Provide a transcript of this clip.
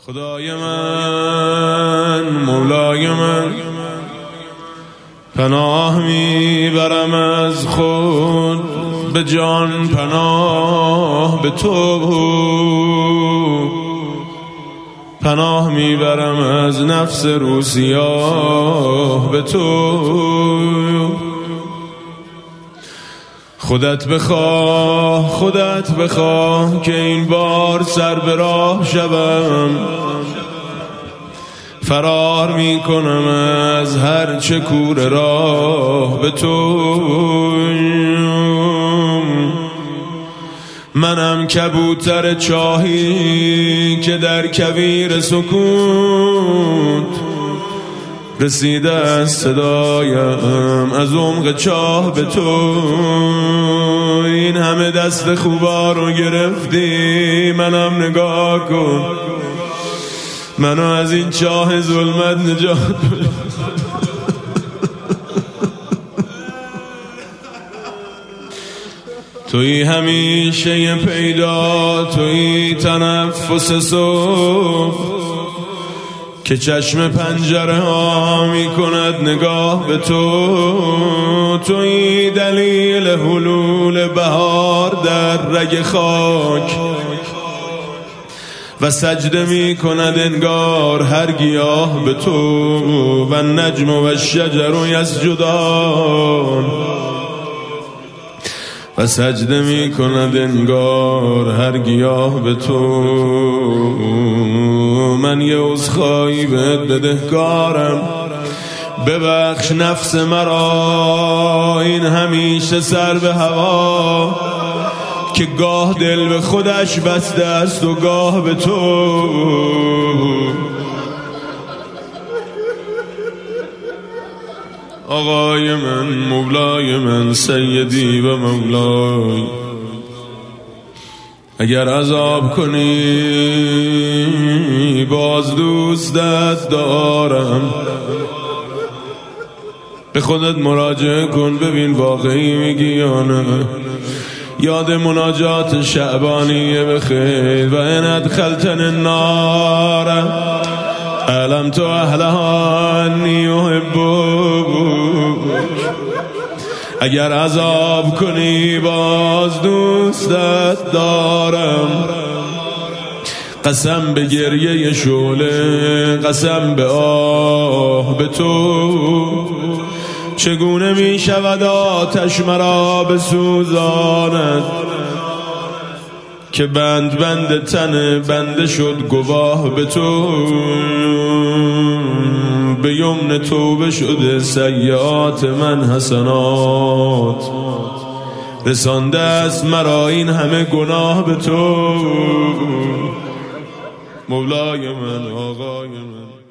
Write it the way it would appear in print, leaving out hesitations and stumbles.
خدای من، مولای من، پناه میبرم از خود به جان، پناه به تو، پناه میبرم از نفس روسیاه به تو. خودت بخواه، خودت بخواه که این بار سر به راه شوم، فرار میکنم از هر چه کوره راه به تو. منم کبوتر چاهی که در کویر سکوت رسیده از صدایم از عمق چاه به تو. این همه دست خوبا رو گرفتی، منم نگاه کن، منو از این چاه ظلمت نجات بده. توی همیشه پیدا، توی تنفس صبح که چشم پنجره ها می کند نگاه به تو. توی دلیل حلول بهار در رگ خاک و سجده می کند انگار هر گیاه به تو. و النجم و الشجر یسجدان و سجده می کند انگار هر گیاه به تو. من یه عذرخواهی بهت بدهکارم، ببخش نفس مرا این همیشه سر به هوا که گاه دل به خودش بسته است و گاه به تو. آقای من، مولای من، سیدی و مولای، اگر عذاب کنی باز دوستت دارم. به خودت مراجعه کن ببین واقعی میگی یا نه. یاد مناجات شعبانیه بخیر. و ان ادخلتن النار علمت اهلها انی احبک. اگر عذاب کنی باز دوستت دارم. قسم به گریه شعله، قسم به آه به تو. چگونه می شود آتش مرا بسوزاند که بند بند تن بنده شد گواه به تو. به یمن توبه شده سیئات من حسنات، رسانده است مرا این همه گناه به تو. مولای من، آقای من.